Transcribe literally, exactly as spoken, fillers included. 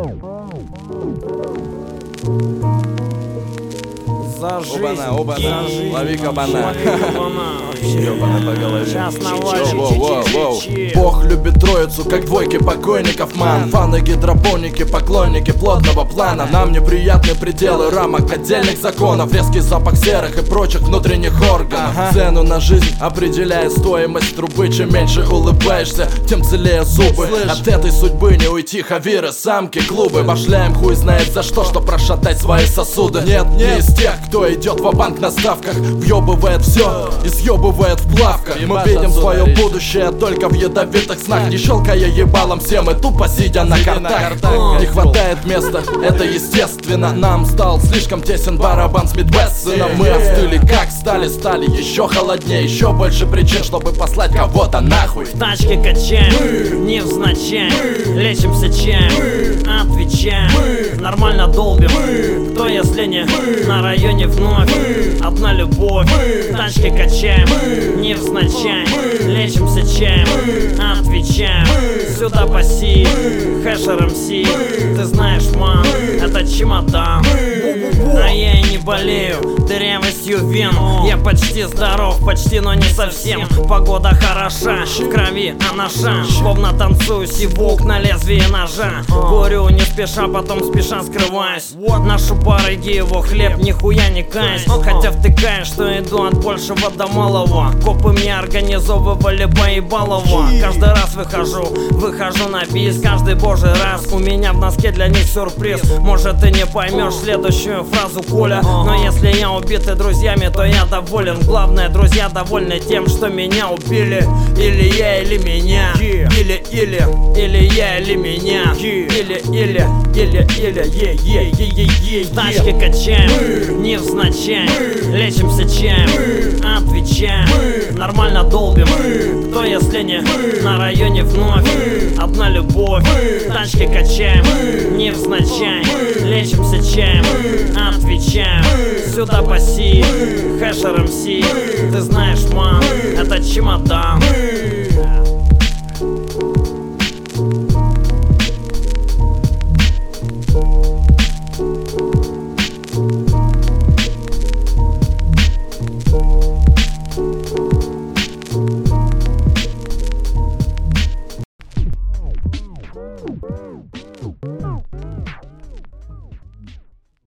За жизнь, Оба-на, оба-на, лови кабана. Вообще, Ёбана по голове. сейчас навалим. Воу, воу, воу. Чи-чи-чи-чи. Бог любит троицу, как двойки покойников, ман. Фаны, гидропоники, поклонники плотного плана. Нам неприятны пределы рамок отдельных законов. Резкий запах серых и прочих внутренних органов. Ага. Цену на жизнь определяет стоимость трубы. Чем меньше улыбаешься, тем целее зубы. Слышь, от этой судьбы не уйти, хавиры, самки, клубы. Башляем хуй знает за что, чтоб прошатать свои сосуды. Нет, не из тех, кто идет ва-банк на ставках. Въебывает все и съебывает в плавках. Мы видим свое будущее только в ядовитых снах. Не щелкая ебалом, все мы тупо сидя на картах. Не хватает места, это естественно. Нам стал слишком тесен барабан с Мидвессоном. Мы остыли как стали, стали еще холоднее. Еще больше причин, чтобы послать кого-то нахуй. В тачке качаем, невзначай, лечимся чаем, отвечаем, нормально долбим. Кто если не на районе вновь одна любовь. В тачке качаем, невзначай, лечимся чаем, отвечаем. Сюда паси, хэшер эм си. Ты знаешь, мам, это чемодан. А я и не болею дырявостью вен. Я почти здоров, почти, но не совсем. Погода хороша, в крови анаша. Словно танцую сивок на лезвие ножа. Горю не спеша, потом спеша скрываюсь. Нашу барыги его хлеб, нихуя не каюсь. Хотя втыкаешь, что иду от большего до малого. Копы мне организовывали поебалово. Каждый раз выхожу, выхожу на бис. Каждый божий раз у меня в носке для них сюрприз. Может ты не поймешь следующую фразу, Коля, но если я убитый друзьями, то я доволен. Главное, друзья довольны тем, что меня убили. Или я, или меня. Или, или, или я, или меня. Или, или, или, или, е, е, е, е, е. В тачке качаем, невзначай, лечимся чаем, отвечаем, нормально долбим. Кто если не на районе вновь одна любовь. В тачке качаем, невзначай, лечимся чаем, отвечаем. Сюда паси, хэшер эм си. Ты знаешь, мам, это чемодан.